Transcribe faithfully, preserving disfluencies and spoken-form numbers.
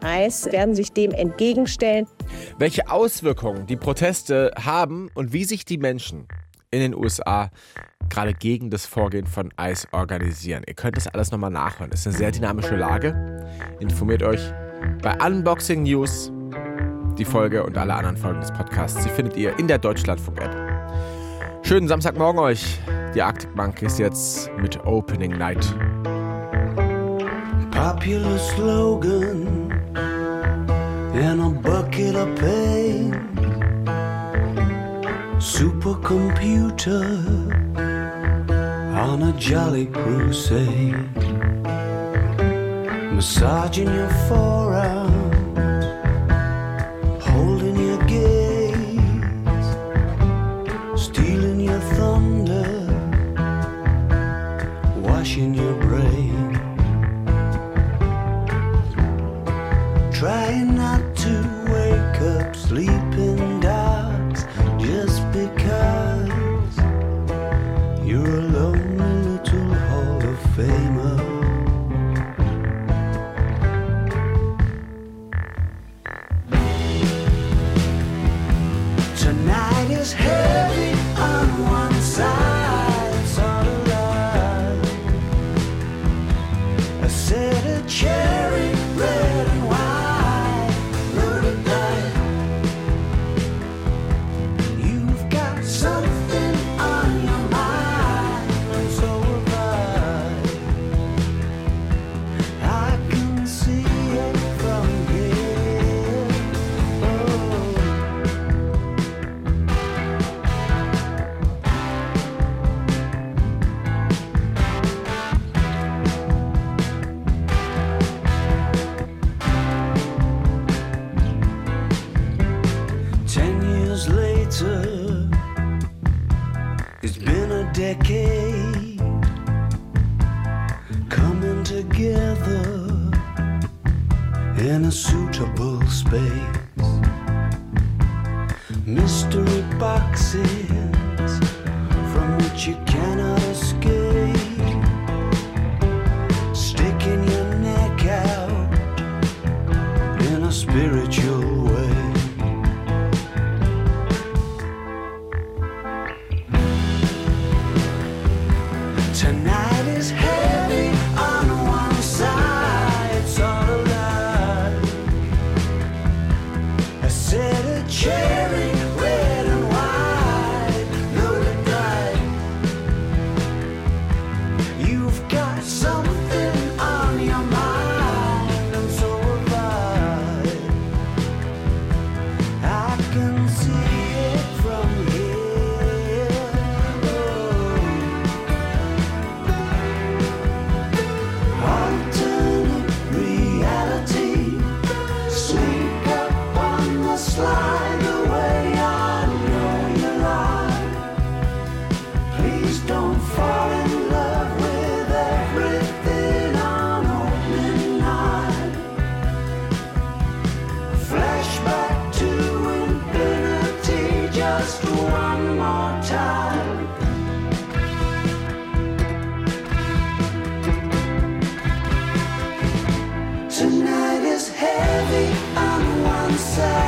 ICE werden sich dem entgegenstellen. Welche Auswirkungen die Proteste haben und wie sich die Menschen in den U S A gerade gegen das Vorgehen von ICE organisieren. Ihr könnt das alles nochmal nachhören. Es ist eine sehr dynamische Lage. Informiert euch bei Unboxing News. Die Folge und alle anderen Folgen des Podcasts, die findet ihr in der Deutschlandfunk-App. Schönen Samstagmorgen euch. Die Arctic Monkeys jetzt mit Opening Night. Popular slogan and a bucket of pain. Supercomputer on a jolly crusade. Massaging your forearm, holding your gaze, stealing your thunder, washing your brain. Trying not to wake up sleeping dogs just because you're a lonely little Hall of Famer. Tonight is heavy on one side, it's all alive. I said a cherry red and white, loaded dice. You've got something on your mind, and so have I. I can see it from here. Oh. Ten years later, it's been a decade coming together in a suitable space. Mystery boxes from which you cannot escape. Sticking your neck out in a spiritual way. Tonight is heavy on one side, it's all alive. I said a cherry red and white, loaded dice. You've got something on your mind, and so have I. I can see it from here. Oh. Alternate reality, sneak up on the slide the way I know you lie. Please don't fall in love with everything on opening night. Flashback to infinity just one more time. Tonight is heavy on one side.